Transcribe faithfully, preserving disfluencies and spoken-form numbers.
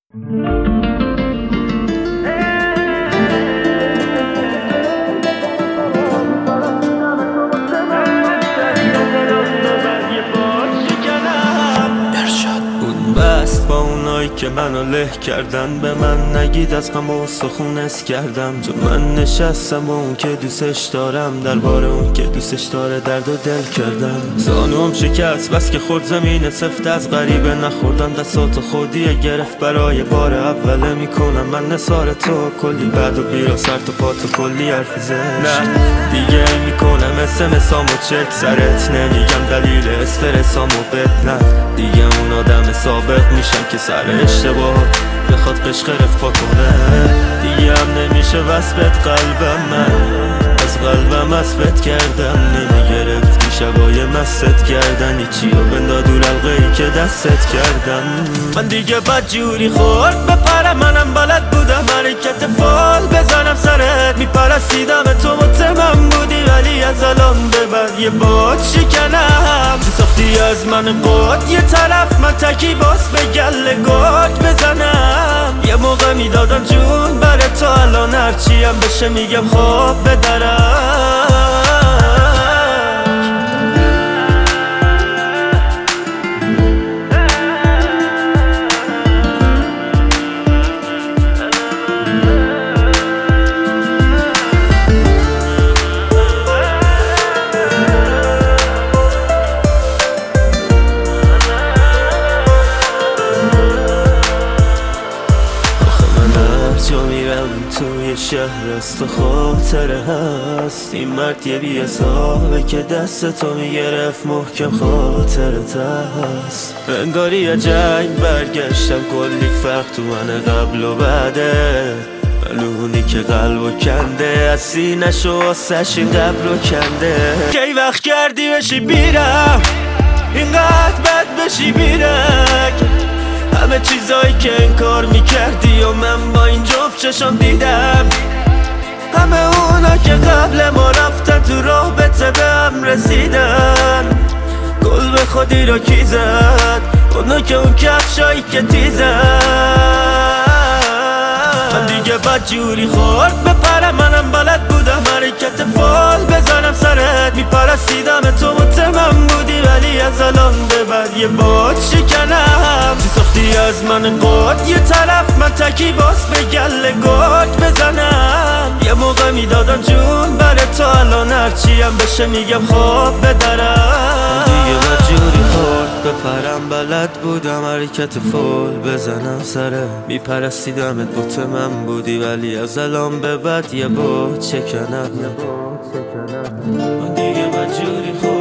بست با اونایی که منو له کردن، به من نگید از غم و سخون اس کردم. جو من نشستم با اون که دوستش دارم، درباره اون که دوستش داره درد و دل کردم. زانوم شکست بس که خورد زمین سفت، از غریبه نخوردم دستات خودیه گرفت. برای بار اوله میکنم من نثار تو، کلی بعد و بیرا سر تو پا تو کلی حرف زشت. نه دیگه میکنم اسمسامو چک سرت، نمیگم دلیل استرسامو بد. نه دیگه اون آدم ثابت میشم که سر اشتباهات بخواد قشق رفت کنه. دیگه هم نمیشه وصفت قلبم، من از قلبم وصفت کردم. نمیگرفتی شبای مست کردن هیچی رو بندا دور حلقه ای که دستت کردم. من دیگه بد جوری خورد بپرم، منم بلد بودم حرکت فال بزنم سرت. میپرستیدم تو مطمئن بودی، ولی از الان به بعد یه باد شکنم. تو ساختی از من قد یه طرف، من تکی باس به گله گرد بزنم. یه موقع میدادم جون بره تا الان هرچی هم بشه میگم خواب بدرم. جا میرم توی شهر است و خاطره هست. این مرد یه بی حسابه که دست تو میگرفت محکم خاطرت هست. انگاری یه جنگ برگشتم، کلی فرق تو من قبل و بعده. ملونی که قلب و کنده از سینش و آسش این قبل و کنده. کی وقت کردی بشی بیرم اینقدر بد بشی بیرک، همه چیزایی که انکار میکردی و من با این جفت چشم دیدم. همه اونا که قبل ما رفتن تو رابطه به هم رسیدن. گل به خودی رو کی زد اونا که اون کفشایی که تیزن. من دیگه بد جوری خورد بپرم، منم بلد بودم حرکت فال بزنم سرت. میپرستیدم تو مطمئن بودی، ولی از الان به بعد یه باد شکنم. چی ساختی از من قد یه طرف، من تکی باس به گله گرد بزنم. یه موقع میدادم جون بره تا الان هرچی هم بشه میگم خواب بدرم. دیگه بد جوری خورد بپرم، بلد بودم حرکت فال بزنم سرت. میپرستیدمت مطمئن بودی، ولی از الان به بعد یه باد شکنم. من دیگه بد جوری خورد